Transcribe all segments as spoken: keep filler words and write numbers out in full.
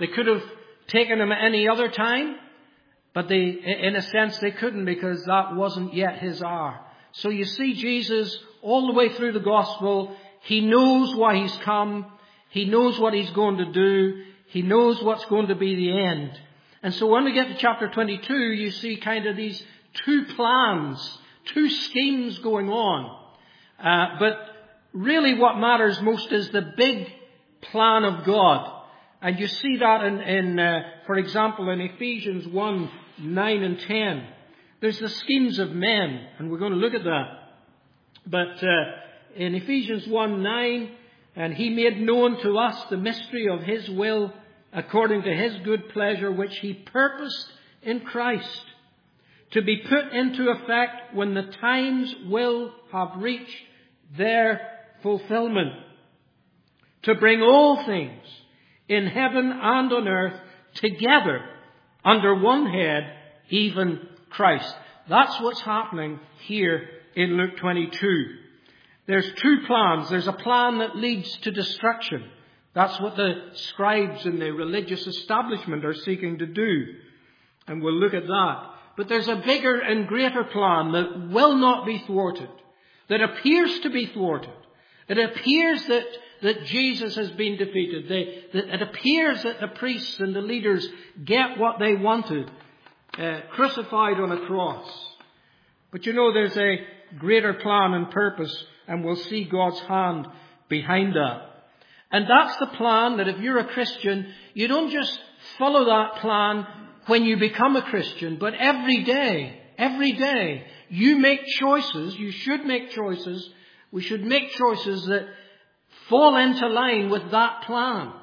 They could have taken him at any other time, but they, in a sense, they couldn't because that wasn't yet his hour. So you see Jesus all the way through the gospel. He knows why he's come. He knows what he's going to do. He knows what's going to be the end. And so when we get to chapter twenty-two, you see kind of these two plans, two schemes going on. Uh, but really what matters most is the big plan of God. And you see that in, in uh, for example, in Ephesians one, nine and ten. There's the schemes of men, and we're going to look at that. But uh, in Ephesians one, nine, and he made known to us the mystery of his will according to his good pleasure, which he purposed in Christ, to be put into effect when the times will have reached their fulfillment, to bring all things in heaven and on earth together under one head, even Christ. That's what's happening here in Luke twenty-two. There's two plans. There's a plan that leads to destruction. That's what the scribes and the religious establishment are seeking to do. And we'll look at that. But there's a bigger and greater plan that will not be thwarted, that appears to be thwarted. It appears that, that Jesus has been defeated. They, that it appears that the priests and the leaders get what they wanted, uh, crucified on a cross. But you know, there's a greater plan and purpose, and we'll see God's hand behind that. And that's the plan that if you're a Christian, you don't just follow that plan when you become a Christian, but every day, every day, you make choices, you should make choices, we should make choices that fall into line with that plan.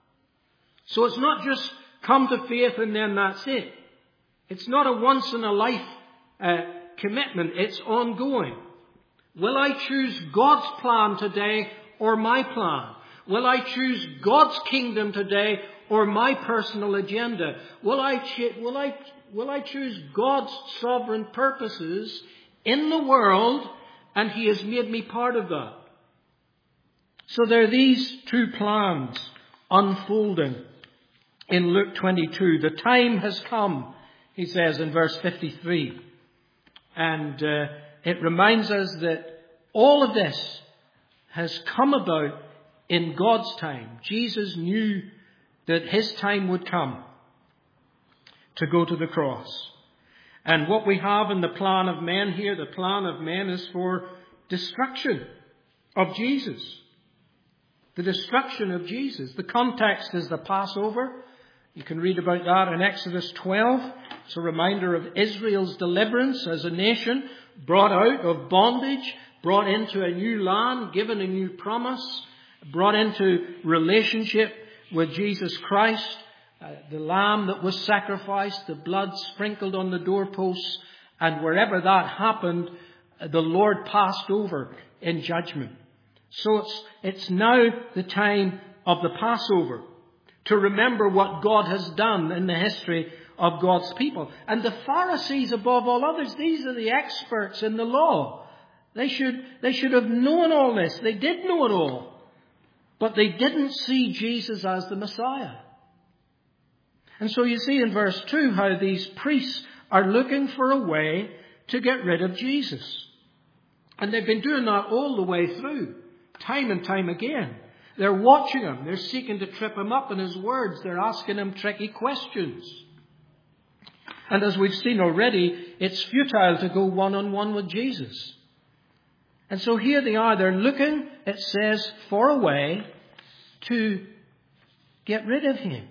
So it's not just come to faith and then that's it. It's not a once in a life uh, commitment, it's ongoing. Will I choose God's plan today or my plan? Will I choose God's kingdom today or my personal agenda? Will I, ch- will I, will I choose God's sovereign purposes in the world, and he has made me part of that? So there are these two plans unfolding in Luke twenty-two. The time has come, he says in verse fifty-three. And uh, it reminds us that all of this has come about in God's time. Jesus knew that his time would come to go to the cross. And what we have in the plan of men here, the plan of men is for destruction of Jesus. The destruction of Jesus. The context is the Passover. You can read about that in Exodus twelve. It's a reminder of Israel's deliverance as a nation, brought out of bondage, brought into a new land, given a new promise, brought into relationship with Jesus Christ, uh, the lamb that was sacrificed, the blood sprinkled on the doorposts, and wherever that happened, uh, the Lord passed over in judgment. So it's, it's now the time of the Passover, to remember what God has done in the history of God's people. And the Pharisees, above all others, these are the experts in the law. They should, they should have known all this. They did know it all. But they didn't see Jesus as the Messiah. And so you see in verse two how these priests are looking for a way to get rid of Jesus. And they've been doing that all the way through, time and time again. They're watching him. They're seeking to trip him up in his words. They're asking him tricky questions. And as we've seen already, it's futile to go one-on-one with Jesus. And so here they are. They're looking, it says, for a way to get rid of him.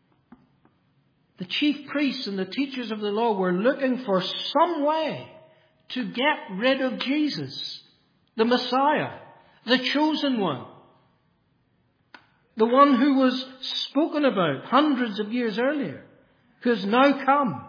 The chief priests and the teachers of the law were looking for some way to get rid of Jesus, the Messiah, the chosen one, the one who was spoken about hundreds of years earlier, who has now come.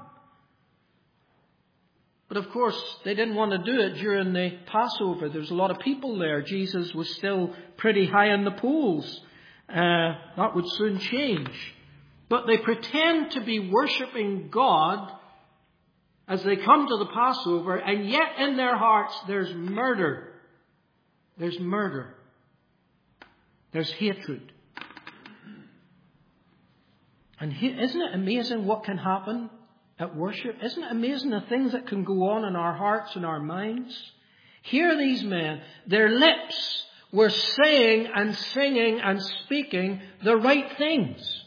But of course, they didn't want to do it during the Passover. There was a lot of people there. Jesus was still pretty high in the polls. Uh, that would soon change. But they pretend to be worshipping God as they come to the Passover, and yet in their hearts there's murder. There's murder. There's hatred. And here, isn't it amazing what can happen at worship? Isn't it amazing the things that can go on in our hearts and our minds? Here are these men, their lips were saying and singing and speaking the right things.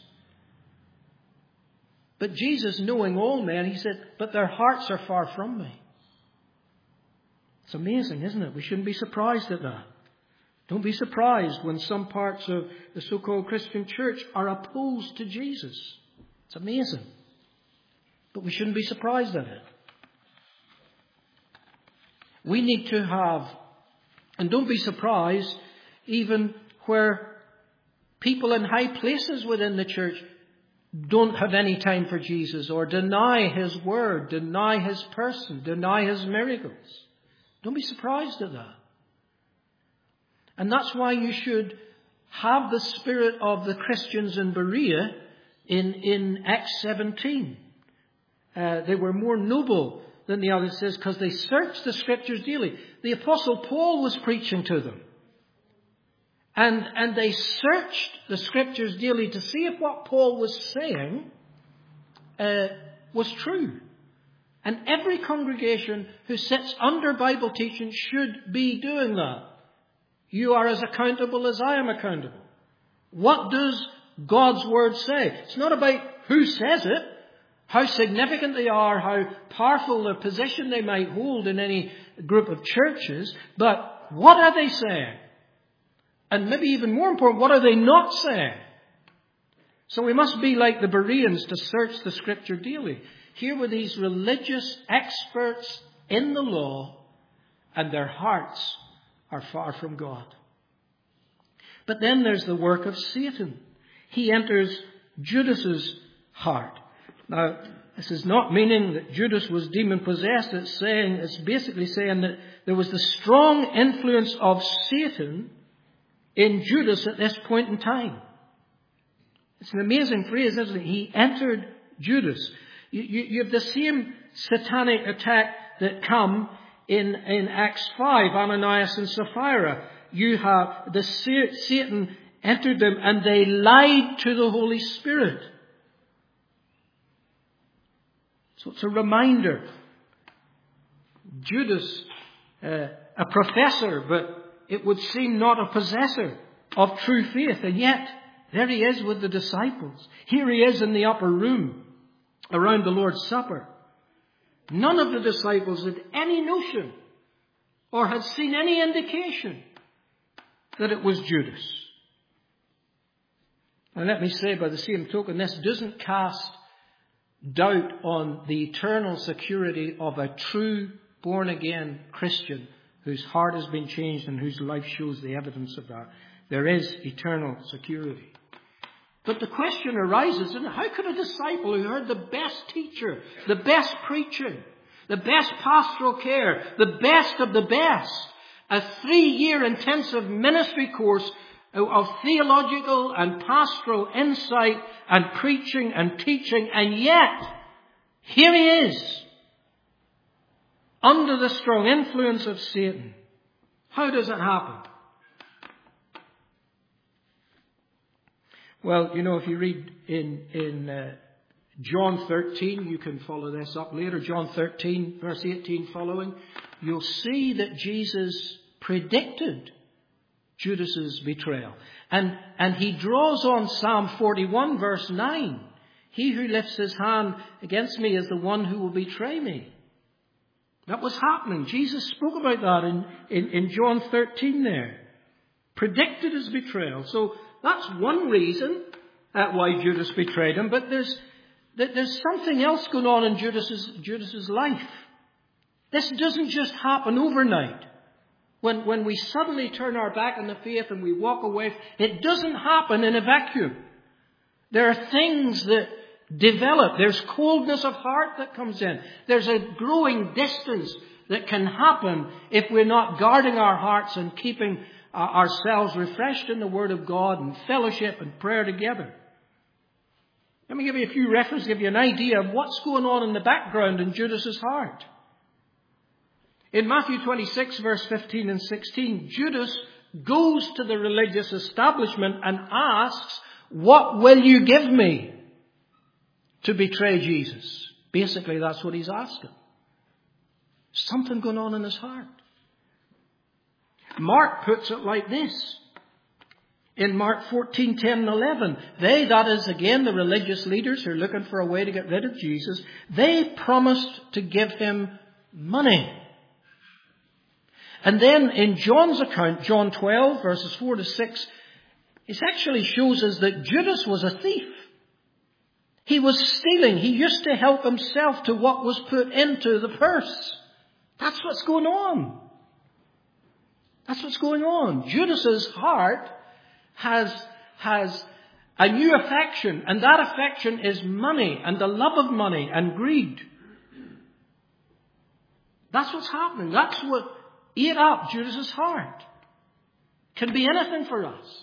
But Jesus, knowing all men, he said, but their hearts are far from me. It's amazing, isn't it? We shouldn't be surprised at that. Don't be surprised when some parts of the so-called Christian church are opposed to Jesus. It's amazing. But we shouldn't be surprised at it. We need to have, and don't be surprised, even where people in high places within the church don't have any time for Jesus or deny His word, deny His person, deny His miracles. Don't be surprised at that. And that's why you should have the spirit of the Christians in Berea in, in Acts seventeen. Uh, they were more noble than the others, says, because they searched the Scriptures daily. The Apostle Paul was preaching to them. And, and they searched the Scriptures daily to see if what Paul was saying uh, was true. And every congregation who sits under Bible teaching should be doing that. You are as accountable as I am accountable. What does God's Word say? It's not about who says it, how significant they are, how powerful their position they might hold in any group of churches, but what are they saying? And maybe even more important, what are they not saying? So we must be like the Bereans to search the Scripture daily. Here were these religious experts in the law, and their hearts are far from God. But then there's the work of Satan. He enters Judas's heart. Now, this is not meaning that Judas was demon-possessed. It's saying, it's basically saying that there was the strong influence of Satan in Judas at this point in time. It's an amazing phrase, isn't it? He entered Judas. You, you, you have the same satanic attack that come in, in Acts five, Ananias and Sapphira. You have the Satan entered them and they lied to the Holy Spirit. So it's a reminder. Judas, uh, a professor, but it would seem not a possessor of true faith. And yet, there he is with the disciples. Here he is in the upper room around the Lord's Supper. None of the disciples had any notion or had seen any indication that it was Judas. And let me say by the same token, this doesn't cast doubt on the eternal security of a true born-again Christian whose heart has been changed and whose life shows the evidence of that. There is eternal security. But the question arises, and how could a disciple who heard the best teacher, the best preaching, the best pastoral care, the best of the best, a three-year intensive ministry course of theological and pastoral insight and preaching and teaching, and yet here he is under the strong influence of Satan. How does it happen? Well, you know, if you read in in uh, John thirteen, you can follow this up later, John thirteen, verse eighteen following, you'll see that Jesus predicted Judas's betrayal. And, and he draws on Psalm forty-one, verse nine. He who lifts his hand against me is the one who will betray me. That was happening. Jesus spoke about that in, in, in John thirteen there. Predicted his betrayal. So that's one reason uh, why Judas betrayed him. But there's, there's something else going on in Judas's, Judas's life. This doesn't just happen overnight. When, when we suddenly turn our back on the faith and we walk away, it doesn't happen in a vacuum. There are things that develop. There's coldness of heart that comes in. There's a growing distance that can happen if we're not guarding our hearts and keeping uh, ourselves refreshed in the Word of God and fellowship and prayer together. Let me give you a few references, give you an idea of what's going on in the background in Judas's heart. In Matthew twenty-six, verse fifteen and sixteen, Judas goes to the religious establishment and asks, "What will you give me to betray Jesus? Basically, that's what he's asking. Something going on in his heart. Mark puts it like this. In Mark fourteen, ten and eleven, they, that is again the religious leaders who are looking for a way to get rid of Jesus, they promised to give him money. And then in John's account, John twelve, verses four to six, it actually shows us that Judas was a thief. He was stealing. He used to help himself to what was put into the purse. That's what's going on. That's what's going on. Judas's heart has, has a new affection, and that affection is money and the love of money and greed. That's what's happening. That's what ate up Judas's heart. Can be anything for us.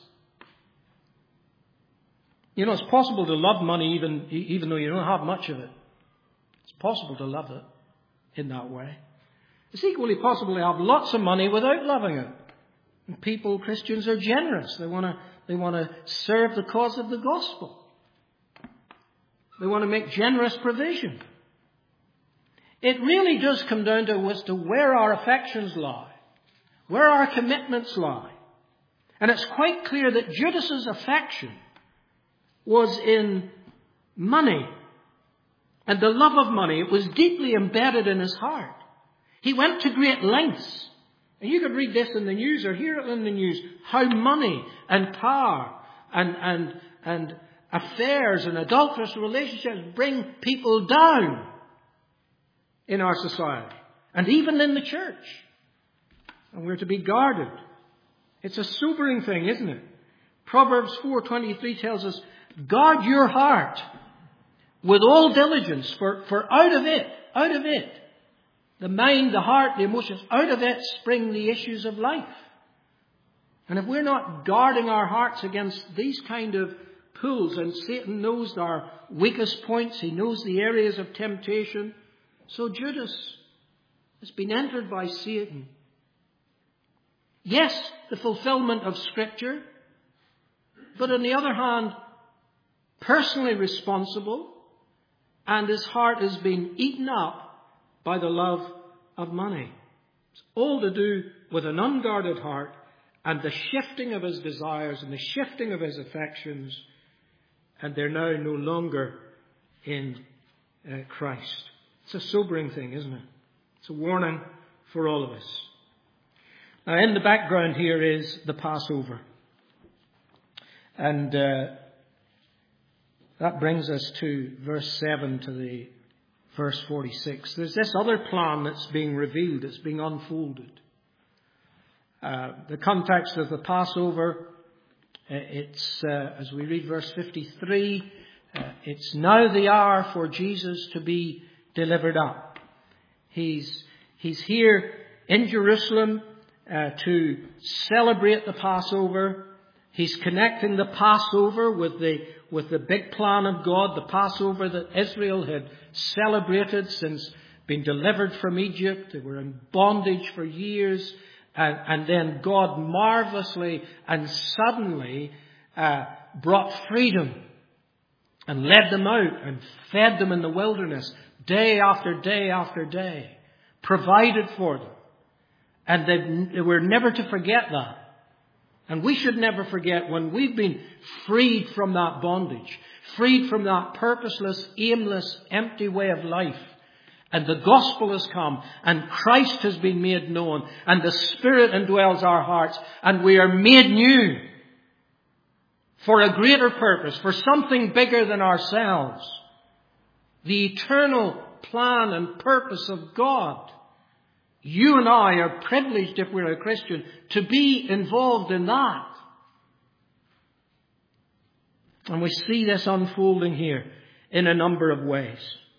You know, it's possible to love money even, even though you don't have much of it. It's possible to love it in that way. It's equally possible to have lots of money without loving it. And people, Christians, are generous. They want to, they want to serve the cause of the gospel. They want to make generous provision. It really does come down to as to where our affections lie, where our commitments lie. And it's quite clear that Judas's affection was in money and the love of money. It was deeply embedded in his heart. He went to great lengths. And you could read this in the news or hear it in the news, how money and power and, and, and affairs and adulterous relationships bring people down in our society and even in the church. And we're to be guarded. It's a sobering thing, isn't it? Proverbs four twenty-three tells us, guard your heart with all diligence, for, for out of it, out of it, the mind, the heart, the emotions, out of it spring the issues of life. And if we're not guarding our hearts against these kind of pulls, and Satan knows our weakest points, he knows the areas of temptation. So Judas has been entered by Satan. Yes, the fulfillment of Scripture, but on the other hand, personally responsible, and his heart has been eaten up by the love of money. It's all to do with an unguarded heart and the shifting of his desires and the shifting of his affections, and they're now no longer in uh, Christ. It's a sobering thing, isn't it? It's a warning for all of us. Now, in the background here is the Passover. And uh, that brings us to verse seven to the verse forty-six. There's this other plan that's being revealed, it's being unfolded. Uh, the context of the Passover, uh, it's, uh, as we read verse fifty-three, uh, it's now the hour for Jesus to be delivered up. He's, he's here in Jerusalem uh, to celebrate the Passover. He's connecting the Passover with the with the big plan of God, the Passover that Israel had celebrated since being delivered from Egypt. They were in bondage for years. And, and then God marvelously and suddenly uh, brought freedom and led them out and fed them in the wilderness day after day after day, provided for them. And they, they were never to forget that. And we should never forget when we've been freed from that bondage, freed from that purposeless, aimless, empty way of life. And the gospel has come and Christ has been made known and the Spirit indwells our hearts and we are made new for a greater purpose, for something bigger than ourselves. The eternal plan and purpose of God. You and I are privileged, if we're a Christian, to be involved in that. And we see this unfolding here in a number of ways.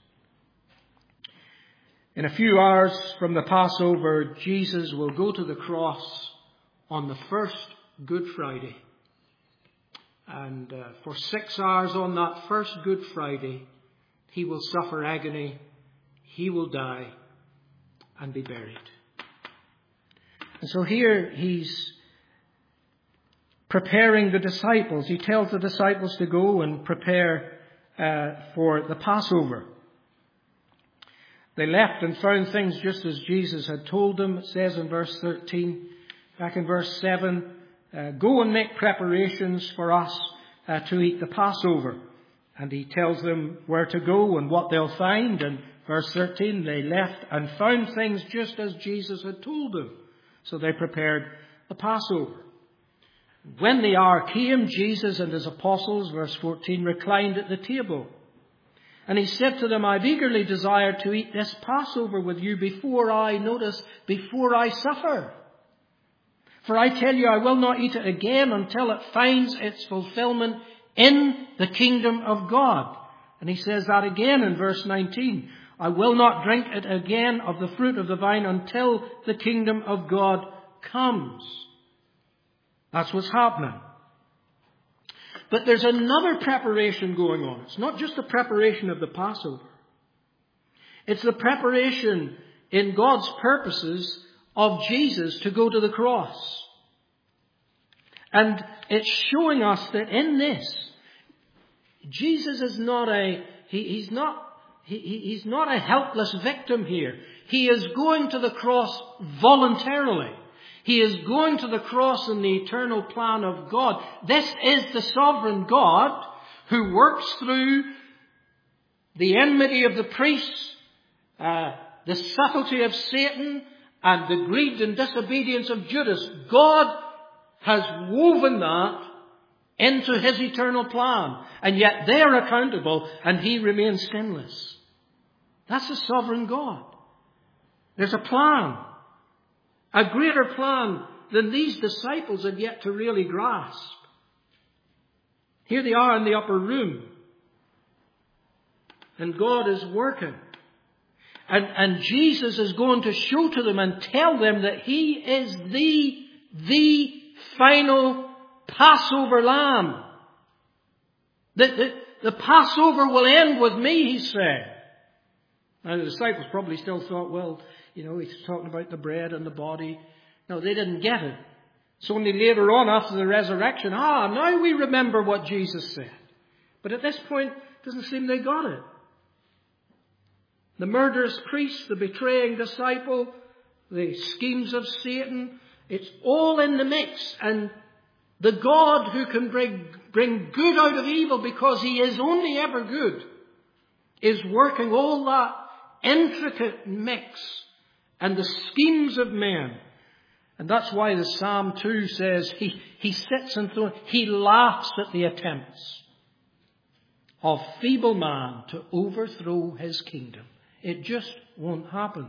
In a few hours from the Passover, Jesus will go to the cross on the first Good Friday. And uh, for six hours on that first Good Friday, he will suffer agony, he will die, and be buried. And so here he's preparing the disciples. He tells the disciples to go and prepare uh, for the Passover. They left and found things just as Jesus had told them. It says in verse thirteen, back in verse seven, uh, go and make preparations for us uh, to eat the Passover. And he tells them where to go and what they'll find. And verse thirteen, they left and found things just as Jesus had told them. So they prepared the Passover. When the hour came, Jesus and his apostles, verse fourteen, reclined at the table. And he said to them, I've eagerly desired to eat this Passover with you before I, notice, before I suffer. For I tell you, I will not eat it again until it finds its fulfillment in the kingdom of God. And he says that again in verse nineteen. I will not drink it again of the fruit of the vine until the kingdom of God comes. That's what's happening. But there's another preparation going on. It's not just the preparation of the Passover. It's the preparation in God's purposes of Jesus to go to the cross. And it's showing us that in this, Jesus is not a, he, he's not, he, he's not a helpless victim here. He is going to the cross voluntarily. He is going to the cross in the eternal plan of God. This is the sovereign God who works through the enmity of the priests, uh, the subtlety of Satan, and the greed and disobedience of Judas. God has woven that into his eternal plan. And yet they are accountable and he remains sinless. That's the sovereign God. There's a plan. A greater plan than these disciples had yet to really grasp. Here they are in the upper room. And God is working. And, and Jesus is going to show to them and tell them that he is the, the final Passover lamb. That the, the Passover will end with me, he said. And the disciples probably still thought, well, you know, he's talking about the bread and the body. No, they didn't get it. It's only later on after the resurrection, ah, now we remember what Jesus said. But at this point, it doesn't seem they got it. The murderous priest, the betraying disciple, the schemes of Satan, it's all in the mix. And the God who can bring, bring good out of evil because he is only ever good is working all that intricate mix and the schemes of men. And that's why the Psalm two says he, he sits enthroned, he laughs at the attempts of feeble man to overthrow his kingdom. It just won't happen.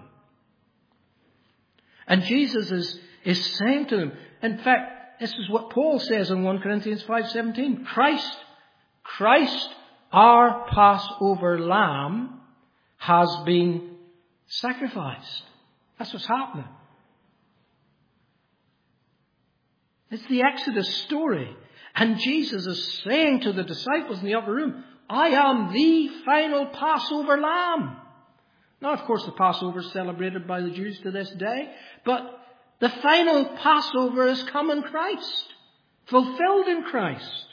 And Jesus is, is saying to them, in fact, this is what Paul says in First Corinthians five seventeen. Christ, Christ, our Passover lamb, has been sacrificed. That's what's happening. It's the Exodus story. And Jesus is saying to the disciples in the upper room, I am the final Passover lamb. Now, of course, the Passover is celebrated by the Jews to this day. But the final Passover has come in Christ. Fulfilled in Christ.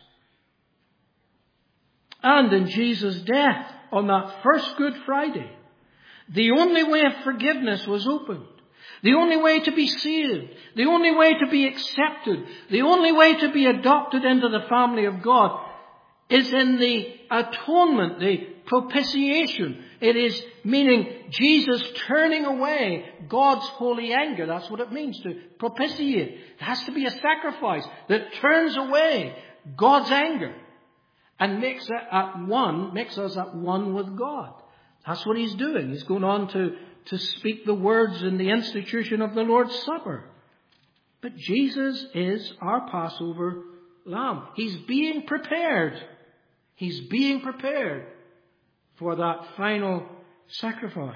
And in Jesus' death on that first Good Friday, the only way of forgiveness was opened. The only way to be saved, the only way to be accepted, the only way to be adopted into the family of God is in the atonement, the propitiation. It is meaning Jesus turning away God's holy anger. That's what it means to propitiate. It has to be a sacrifice that turns away God's anger and makes it at one, makes us at one with God. That's what he's doing. He's going on to, to speak the words in the institution of the Lord's Supper. But Jesus is our Passover lamb. He's being prepared. He's being prepared for that final sacrifice.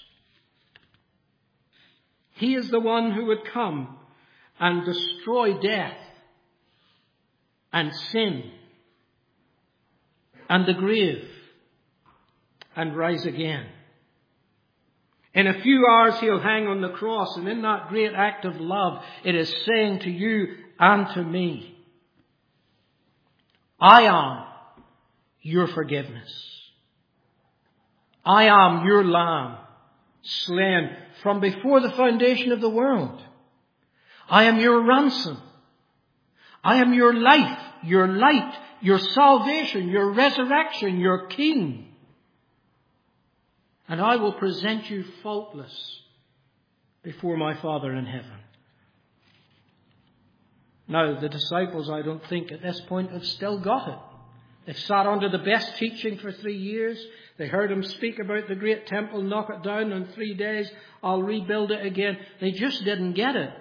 He is the one who would come and destroy death and sin and the grave and rise again. In a few hours he'll hang on the cross, and in that great act of love it is saying to you and to me, I am your forgiveness. I am your lamb, slain from before the foundation of the world. I am your ransom. I am your life, your light, your salvation, your resurrection, your king. And I will present you faultless before my Father in heaven. Now, the disciples, I don't think at this point have still got it. They've sat under the best teaching for three years. They heard him speak about the great temple, knock it down in three days, I'll rebuild it again. They just didn't get it.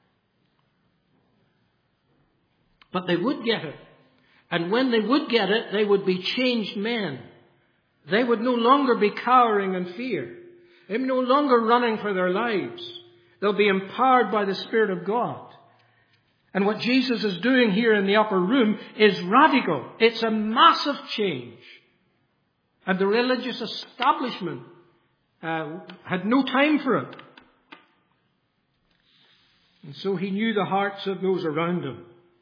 But they would get it. And when they would get it, they would be changed men. They would no longer be cowering in fear. They're no longer running for their lives. They'll be empowered by the Spirit of God. And what Jesus is doing here in the upper room is radical. It's a massive change. And the religious establishment uh, had no time for it. And so he knew the hearts of those around him.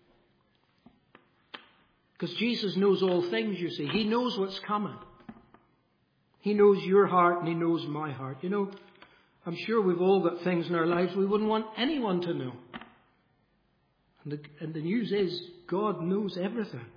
Because Jesus knows all things, you see. He knows what's coming. He knows your heart and he knows my heart. You know, I'm sure we've all got things in our lives we wouldn't want anyone to know. And the, and the news is, God knows everything.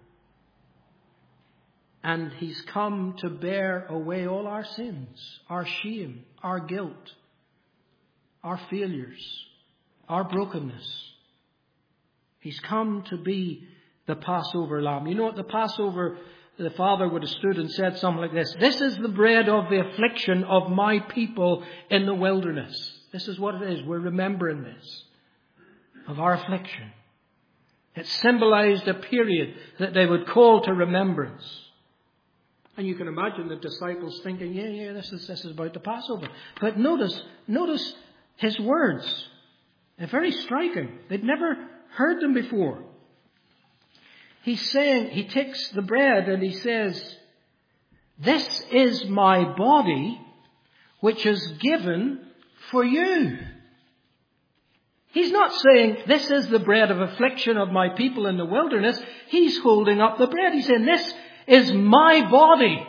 And he's come to bear away all our sins, our shame, our guilt, our failures, our brokenness. He's come to be the Passover lamb. You know what the Passover, the Father would have stood and said something like this. This is the bread of the affliction of my people in the wilderness. This is what it is. We're remembering this. Of our affliction. It symbolized a period that they would call to remembrance. And you can imagine the disciples thinking, yeah, yeah, this is, this is about the Passover. But notice, notice his words. They're very striking. They'd never heard them before. He's saying, he takes the bread and he says, this is my body, which is given for you. He's not saying, this is the bread of affliction of my people in the wilderness. He's holding up the bread. He's saying, this is my body.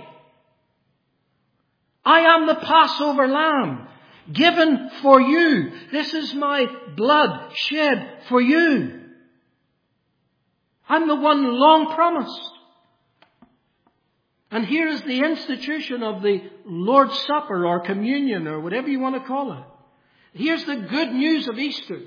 I am the Passover lamb, given for you. This is my blood shed for you. I'm the one long promised. And here is the institution of the Lord's Supper or communion or whatever you want to call it. Here's the good news of Easter.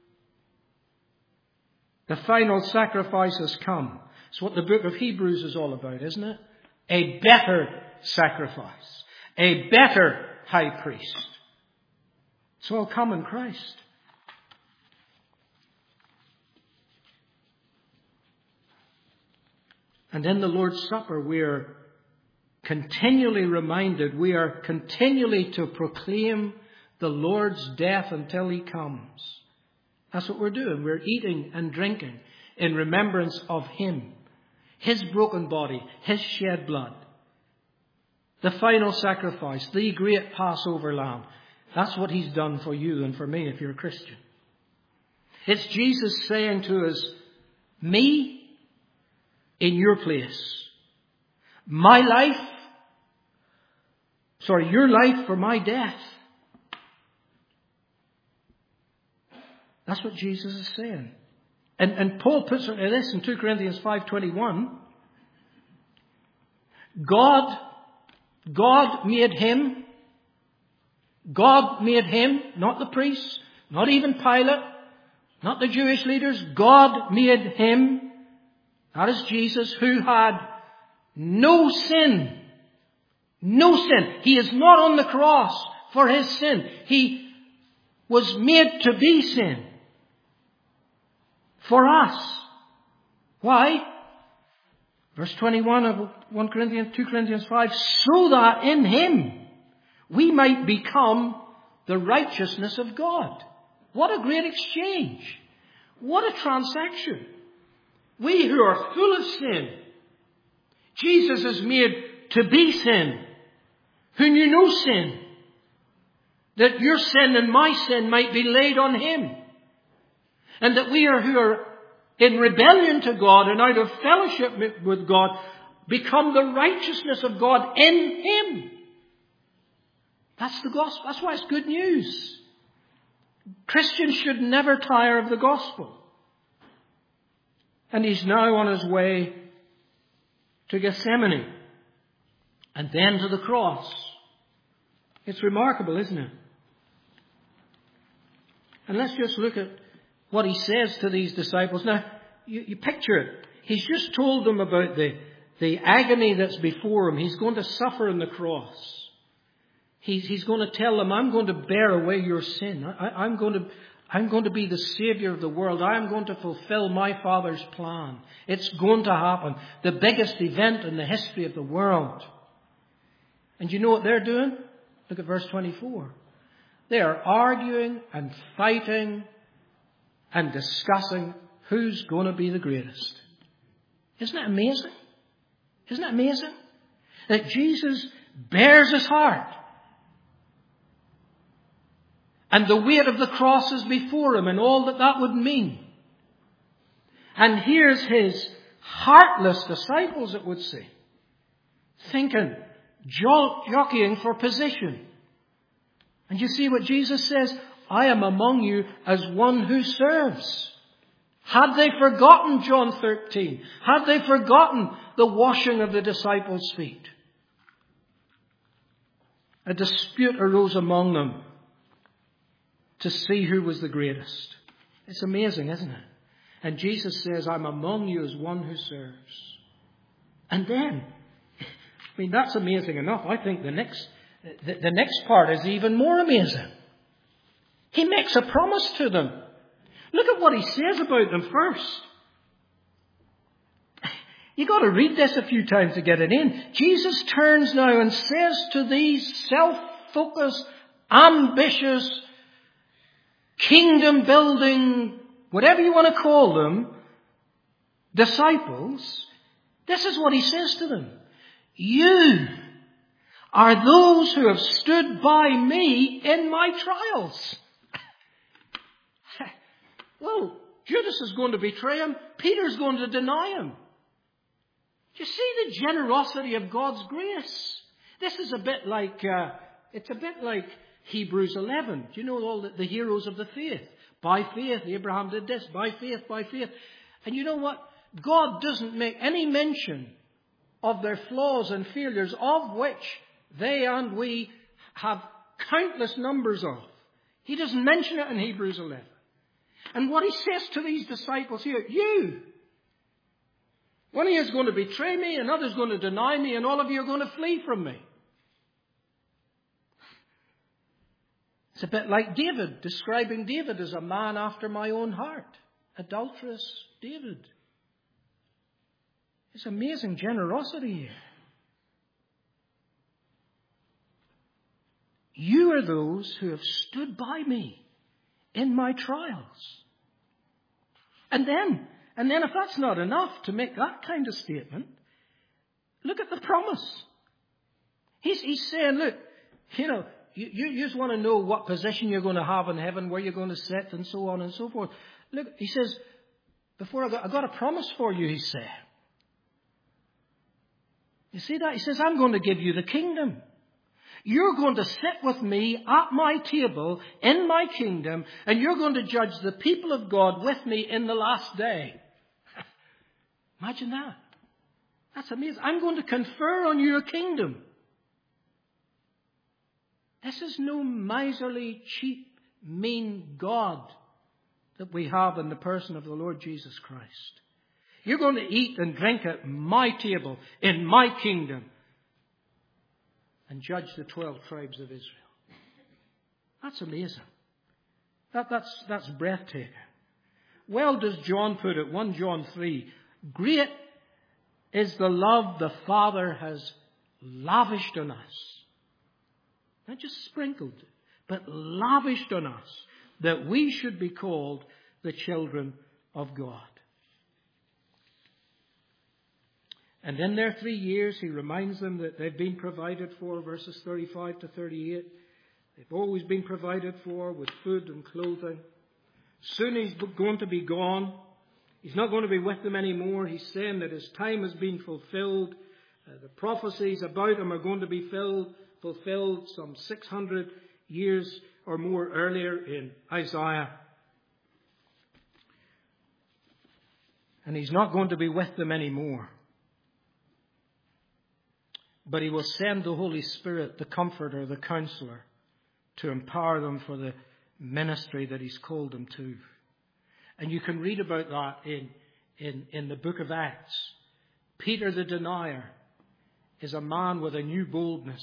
The final sacrifice has come. It's what the book of Hebrews is all about, isn't it? A better sacrifice. A better high priest. It's all come in Christ. And in the Lord's Supper we are continually reminded, we are continually to proclaim the Lord's death until he comes. That's what we're doing. We're eating and drinking in remembrance of him. His broken body, his shed blood. The final sacrifice, the great Passover lamb. That's what he's done for you and for me if you're a Christian. It's Jesus saying to us, me in your place. My life, sorry, your life for my death. That's what Jesus is saying. And, and Paul puts it like this in two Corinthians five twenty-one. God, God made him. God made him, not the priests, not even Pilate, not the Jewish leaders. God made him, that is Jesus, who had no sin. No sin. He is not on the cross for his sin. He was made to be sin. For us. Why? Verse twenty-one of First Corinthians, two Corinthians five, so that in him we might become the righteousness of God. What a great exchange. What a transaction. We who are full of sin, Jesus is made to be sin, who knew no sin, that your sin and my sin might be laid on him. And that we are who are in rebellion to God and out of fellowship with God become the righteousness of God in him. That's the gospel. That's why it's good news. Christians should never tire of the gospel. And he's now on his way to Gethsemane and then to the cross. It's remarkable, isn't it? And let's just look at what he says to these disciples. Now, you, you picture it. He's just told them about the, the agony that's before him. He's going to suffer on the cross. He's, he's going to tell them, I'm going to bear away your sin. I, I'm going to, I'm going to be the Savior of the world. I'm going to fulfill my Father's plan. It's going to happen. The biggest event in the history of the world. And you know what they're doing? Look at verse twenty-four. They are arguing and fighting and discussing who's going to be the greatest. Isn't that amazing? Isn't that amazing? That Jesus bears his heart. And the weight of the cross is before him and all that that would mean. And here's his heartless disciples, it would say, thinking, jockeying for position. And you see what Jesus says? I am among you as one who serves. Had they forgotten John thirteen? Had they forgotten the washing of the disciples' feet? A dispute arose among them to see who was the greatest. It's amazing, isn't it? And Jesus says, I'm among you as one who serves. And then, I mean, that's amazing enough. I think the next, the, the next part is even more amazing. He makes a promise to them. Look at what he says about them first. You've got to read this a few times to get it in. Jesus turns now and says to these self-focused, ambitious, kingdom-building, whatever you want to call them, disciples, this is what he says to them. You are those who have stood by me in my trials. Well, Judas is going to betray him. Peter's going to deny him. Do you see the generosity of God's grace? This is a bit like, uh, it's a bit like Hebrews eleven. Do you know all the, the heroes of the faith? By faith, Abraham did this. By faith, by faith. And you know what? God doesn't make any mention of their flaws and failures, of which they and we have countless numbers of. He doesn't mention it in Hebrews eleven. And what he says to these disciples here, you, one of you is going to betray me, another is going to deny me, and all of you are going to flee from me. It's a bit like David, describing David as a man after my own heart. Adulterous David. It's amazing generosity here. You are those who have stood by me in my trials. And then, and then if that's not enough to make that kind of statement, look at the promise. He's, he's saying, look, you know, you, you, you just want to know what position you're going to have in heaven, where you're going to sit, and so on and so forth. Look, he says, before I got, I got a promise for you, he said. You see that? He says, I'm going to give you the kingdom. You're going to sit with me at my table in my kingdom, and you're going to judge the people of God with me in the last day. Imagine that. That's amazing. I'm going to confer on you a kingdom. This is no miserly, cheap, mean God that we have in the person of the Lord Jesus Christ. You're going to eat and drink at my table in my kingdom and judge the twelve tribes of Israel. That's amazing. That, that's, that's breathtaking. Well does John put it, First John three, great is the love the Father has lavished on us. Not just sprinkled, but lavished on us, that we should be called the children of God. And in their three years, he reminds them that they've been provided for, verses thirty-five to thirty-eight. They've always been provided for with food and clothing. Soon he's going to be gone. He's not going to be with them anymore. He's saying that his time has been fulfilled. Uh, the prophecies about him are going to be filled, fulfilled some six hundred years or more earlier in Isaiah. And he's not going to be with them anymore. But he will send the Holy Spirit, the Comforter, the Counselor, to empower them for the ministry that he's called them to. And you can read about that in, in, in the book of Acts. Peter the denier is a man with a new boldness.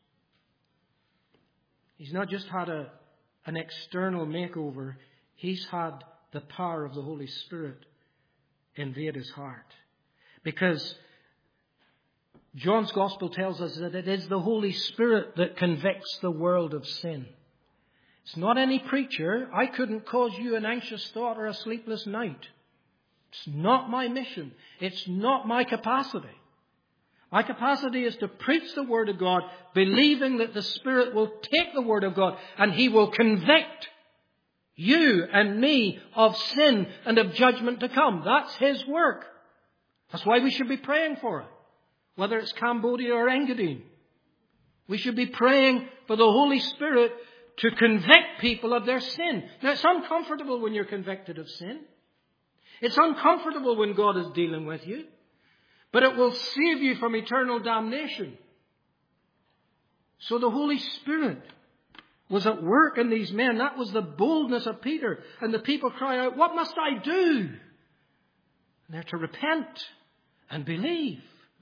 He's not just had a, an external makeover. He's had the power of the Holy Spirit invade his heart. Because John's Gospel tells us that it is the Holy Spirit that convicts the world of sin. It's not any preacher. I couldn't cause you an anxious thought or a sleepless night. It's not my mission. It's not my capacity. My capacity is to preach the Word of God, believing that the Spirit will take the Word of God and He will convict you and me of sin and of judgment to come. That's His work. That's why we should be praying for it. Whether it's Cambodia or Engadine. We should be praying for the Holy Spirit to convict people of their sin. Now, it's uncomfortable when you're convicted of sin. It's uncomfortable when God is dealing with you. But it will save you from eternal damnation. So the Holy Spirit was at work in these men. That was the boldness of Peter. And the people cry out, "What must I do?" And they're to repent and believe.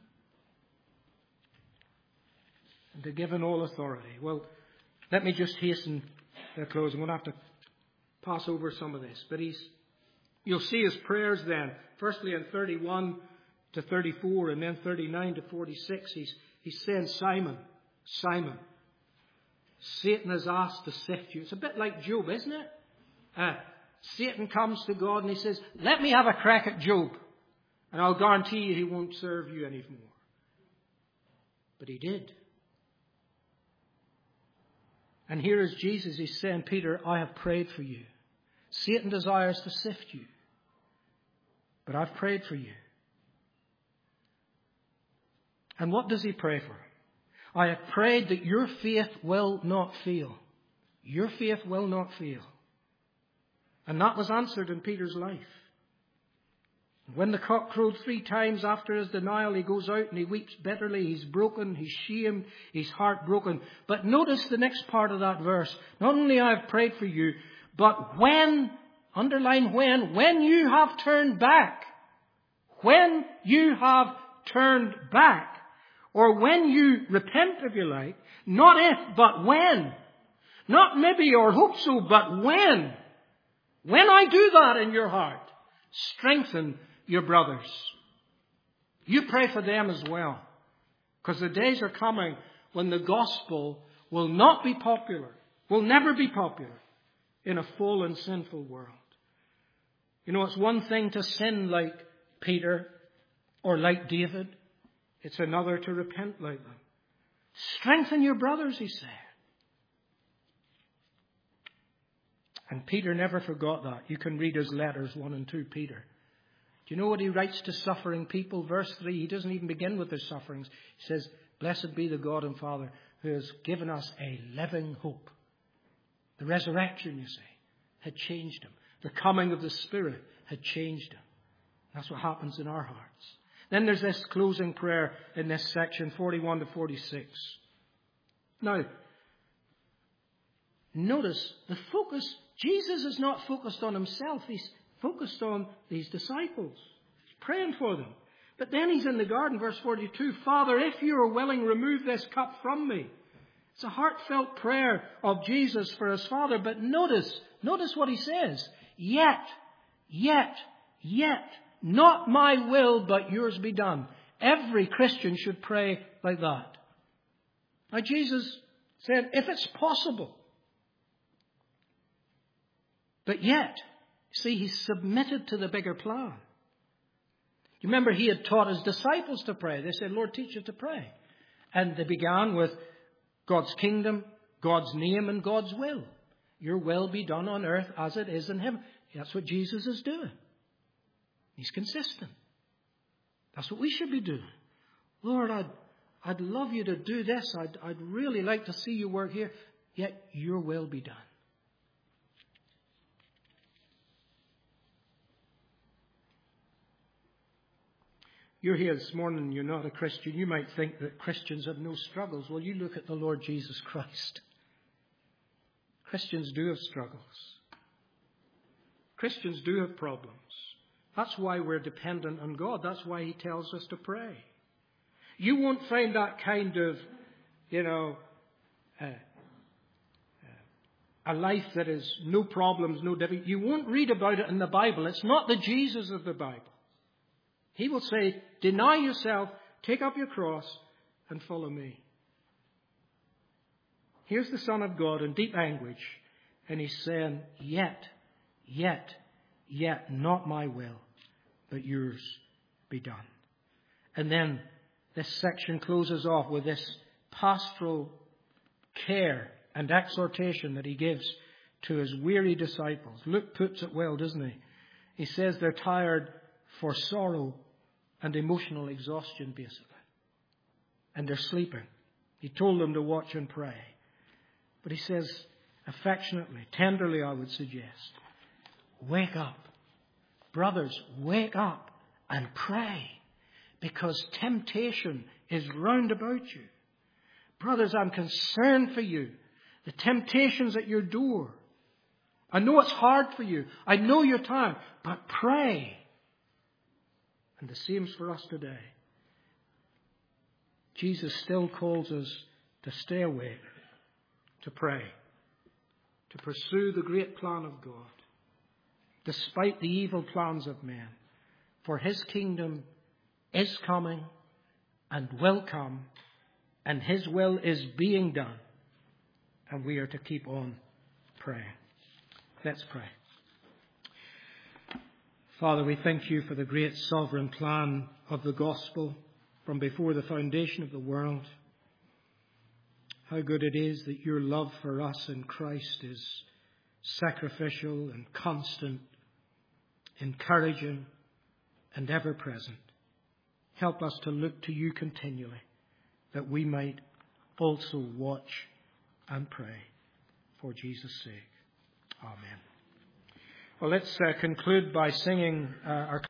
And to give in all authority. Well, let me just hasten their close. I'm going to have to pass over some of this. But he's, you'll see his prayers then. Firstly in thirty-one to thirty-four and then thirty-nine to forty-six. He's, he's saying, Simon, Simon, Satan has asked to sift you. It's a bit like Job, isn't it? Uh, Satan comes to God and he says, let me have a crack at Job. And I'll guarantee you he won't serve you anymore. But he did. And here is Jesus. He's saying, Peter, I have prayed for you. Satan desires to sift you. But I've prayed for you. And what does he pray for? I have prayed that your faith will not fail. Your faith will not fail. And that was answered in Peter's life. When the cock crowed three times after his denial, he goes out and he weeps bitterly. He's broken, he's shamed, he's heartbroken. But notice the next part of that verse. Not only I have prayed for you, but when, underline when, when you have turned back, when you have turned back, or when you repent, if you like, not if, but when. Not maybe or hope so, but when. When I do that in your heart, strengthen your brothers. You pray for them as well. Because the days are coming when the gospel will not be popular, will never be popular in a fallen, sinful world. You know, it's one thing to sin like Peter or like David. It's another to repent like them. Strengthen your brothers, he said. And Peter never forgot that. You can read his letters, one and two Peter. Do you know what he writes to suffering people? Verse three, he doesn't even begin with their sufferings. He says, blessed be the God and Father who has given us a living hope. The resurrection, you see, had changed him. The coming of the Spirit had changed him. That's what happens in our hearts. Then there's this closing prayer in this section, forty-one to forty-six. Now, notice the focus. Jesus is not focused on himself. He's focused on these disciples. He's praying for them. But then he's in the garden, verse forty-two. Father, if you are willing, remove this cup from me. It's a heartfelt prayer of Jesus for his Father. But notice, notice what he says. Yet, yet, yet, not my will, but yours be done. Every Christian should pray like that. Now Jesus said, if it's possible. But yet, see, he submitted to the bigger plan. You remember he had taught his disciples to pray. They said, Lord, teach us to pray. And they began with God's kingdom, God's name, and God's will. Your will be done on earth as it is in heaven. That's what Jesus is doing. He's consistent. That's what we should be doing. Lord, I'd, I'd love you to do this. I'd, I'd really like to see you work here. Yet your will be done. You're here this morning and you're not a Christian. You might think that Christians have no struggles. Well, you look at the Lord Jesus Christ. Christians do have struggles. Christians do have problems. That's why we're dependent on God. That's why He tells us to pray. You won't find that kind of, you know, uh, uh, a life that is no problems, no difficulty. You won't read about it in the Bible. It's not the Jesus of the Bible. He will say, deny yourself, take up your cross, and follow me. Here's the Son of God in deep anguish, and He's saying, yet, yet, yet, not my will, but yours be done. And then this section closes off with this pastoral care and exhortation that He gives to His weary disciples. Luke puts it well, doesn't he? He says they're tired for sorrow and emotional exhaustion, basically. And they're sleeping. He told them to watch and pray. But He says, affectionately, tenderly, I would suggest, wake up. Brothers, wake up and pray. Because temptation is round about you. Brothers, I'm concerned for you. The temptation's at your door. I know it's hard for you. I know you're tired. But pray. And the same's for us today. Jesus still calls us to stay awake, to pray, to pursue the great plan of God, despite the evil plans of men. For His kingdom is coming and will come, and His will is being done, and we are to keep on praying. Let's pray. Father, we thank You for the great sovereign plan of the gospel from before the foundation of the world. How good it is that Your love for us in Christ is sacrificial and constant, encouraging and ever present. Help us to look to You continually, that we might also watch and pray for Jesus' sake. Amen. Well, let's uh, conclude by singing uh, our